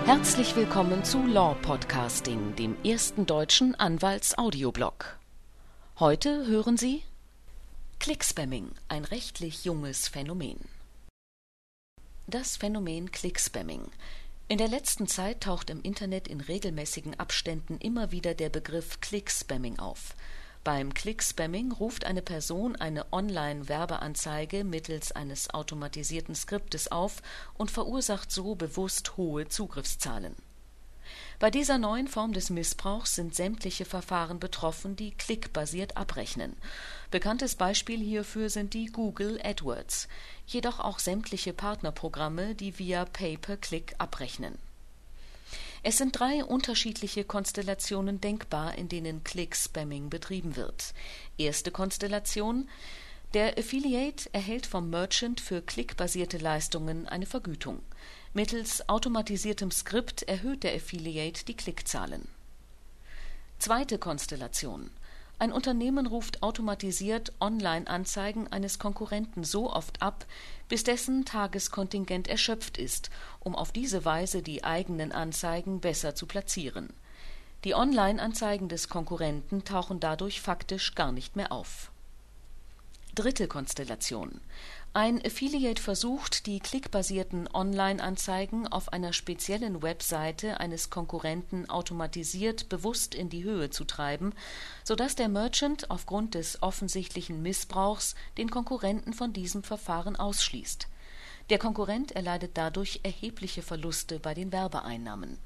Herzlich willkommen zu Law Podcasting, dem ersten deutschen Anwalts-Audioblog. Heute hören Sie Clickspamming, ein rechtlich junges Phänomen. Das Phänomen Clickspamming. In der letzten Zeit taucht im Internet in regelmäßigen Abständen immer wieder der Begriff Clickspamming auf. Beim Clickspamming ruft eine Person eine Online-Werbeanzeige mittels eines automatisierten Skriptes auf und verursacht so bewusst hohe Zugriffszahlen. Bei dieser neuen Form des Missbrauchs sind sämtliche Verfahren betroffen, die klickbasiert abrechnen. Bekanntes Beispiel hierfür sind die Google AdWords, jedoch auch sämtliche Partnerprogramme, die via Pay-per-Click abrechnen. Es sind 3 unterschiedliche Konstellationen denkbar, in denen Clickspamming betrieben wird. Erste Konstellation: Der Affiliate erhält vom Merchant für klickbasierte Leistungen eine Vergütung. Mittels automatisiertem Skript erhöht der Affiliate die Klickzahlen. Zweite Konstellation: Ein Unternehmen ruft automatisiert Online-Anzeigen eines Konkurrenten so oft ab, bis dessen Tageskontingent erschöpft ist, um auf diese Weise die eigenen Anzeigen besser zu platzieren. Die Online-Anzeigen des Konkurrenten tauchen dadurch faktisch gar nicht mehr auf. Dritte Konstellation: Ein Affiliate versucht, die klickbasierten Online-Anzeigen auf einer speziellen Webseite eines Konkurrenten automatisiert bewusst in die Höhe zu treiben, sodass der Merchant aufgrund des offensichtlichen Missbrauchs den Konkurrenten von diesem Verfahren ausschließt. Der Konkurrent erleidet dadurch erhebliche Verluste bei den Werbeeinnahmen.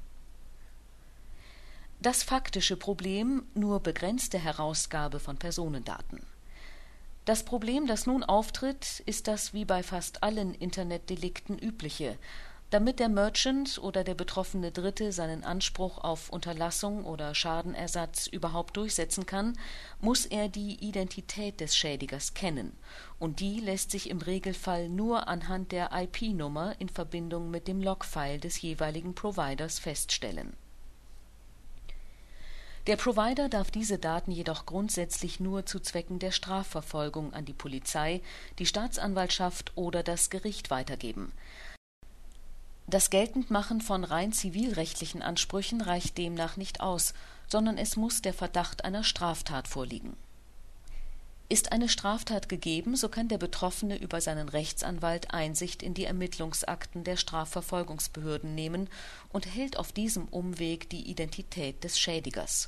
Das faktische Problem: nur begrenzte Herausgabe von Personendaten. Das Problem, das nun auftritt, ist das wie bei fast allen Internetdelikten übliche. Damit der Merchant oder der betroffene Dritte seinen Anspruch auf Unterlassung oder Schadenersatz überhaupt durchsetzen kann, muss er die Identität des Schädigers kennen, und die lässt sich im Regelfall nur anhand der IP-Nummer in Verbindung mit dem Logfile des jeweiligen Providers feststellen. Der Provider darf diese Daten jedoch grundsätzlich nur zu Zwecken der Strafverfolgung an die Polizei, die Staatsanwaltschaft oder das Gericht weitergeben. Das Geltendmachen von rein zivilrechtlichen Ansprüchen reicht demnach nicht aus, sondern es muss der Verdacht einer Straftat vorliegen. Ist eine Straftat gegeben, so kann der Betroffene über seinen Rechtsanwalt Einsicht in die Ermittlungsakten der Strafverfolgungsbehörden nehmen und erhält auf diesem Umweg die Identität des Schädigers.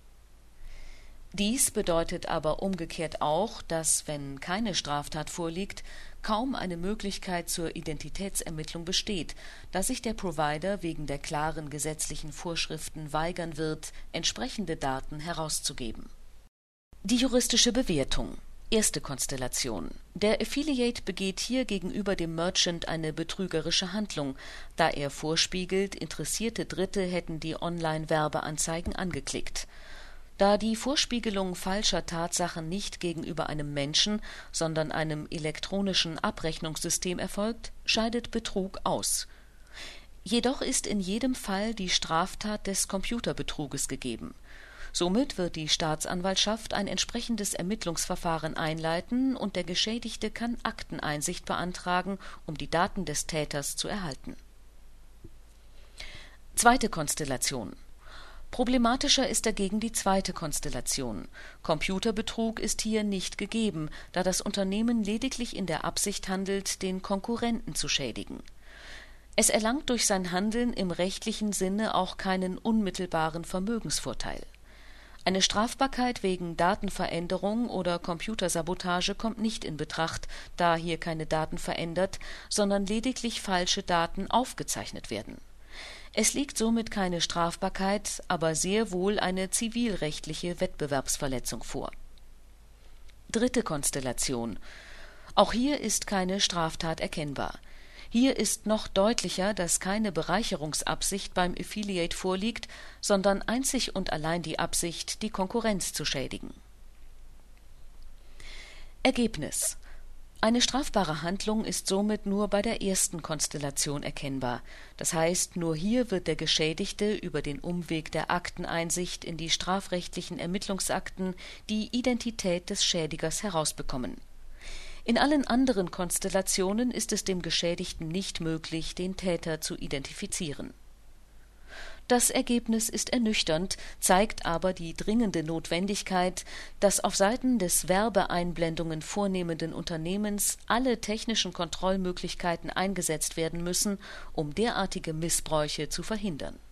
Dies bedeutet aber umgekehrt auch, dass, wenn keine Straftat vorliegt, kaum eine Möglichkeit zur Identitätsermittlung besteht, da sich der Provider wegen der klaren gesetzlichen Vorschriften weigern wird, entsprechende Daten herauszugeben. Die juristische Bewertung. Erste Konstellation: Der Affiliate begeht hier gegenüber dem Merchant eine betrügerische Handlung, da er vorspiegelt, interessierte Dritte hätten die Online-Werbeanzeigen angeklickt. Da die Vorspiegelung falscher Tatsachen nicht gegenüber einem Menschen, sondern einem elektronischen Abrechnungssystem erfolgt, scheidet Betrug aus. Jedoch ist in jedem Fall die Straftat des Computerbetruges gegeben. Somit wird die Staatsanwaltschaft ein entsprechendes Ermittlungsverfahren einleiten und der Geschädigte kann Akteneinsicht beantragen, um die Daten des Täters zu erhalten. Zweite Konstellation. Problematischer ist dagegen die zweite Konstellation. Computerbetrug ist hier nicht gegeben, da das Unternehmen lediglich in der Absicht handelt, den Konkurrenten zu schädigen. Es erlangt durch sein Handeln im rechtlichen Sinne auch keinen unmittelbaren Vermögensvorteil. Eine Strafbarkeit wegen Datenveränderung oder Computersabotage kommt nicht in Betracht, da hier keine Daten verändert, sondern lediglich falsche Daten aufgezeichnet werden. Es liegt somit keine Strafbarkeit, aber sehr wohl eine zivilrechtliche Wettbewerbsverletzung vor. Dritte Konstellation. Auch hier ist keine Straftat erkennbar. Hier ist noch deutlicher, dass keine Bereicherungsabsicht beim Affiliate vorliegt, sondern einzig und allein die Absicht, die Konkurrenz zu schädigen. Ergebnis: Eine strafbare Handlung ist somit nur bei der ersten Konstellation erkennbar. Das heißt, nur hier wird der Geschädigte über den Umweg der Akteneinsicht in die strafrechtlichen Ermittlungsakten die Identität des Schädigers herausbekommen. In allen anderen Konstellationen ist es dem Geschädigten nicht möglich, den Täter zu identifizieren. Das Ergebnis ist ernüchternd, zeigt aber die dringende Notwendigkeit, dass auf Seiten des Werbeeinblendungen vornehmenden Unternehmens alle technischen Kontrollmöglichkeiten eingesetzt werden müssen, um derartige Missbräuche zu verhindern.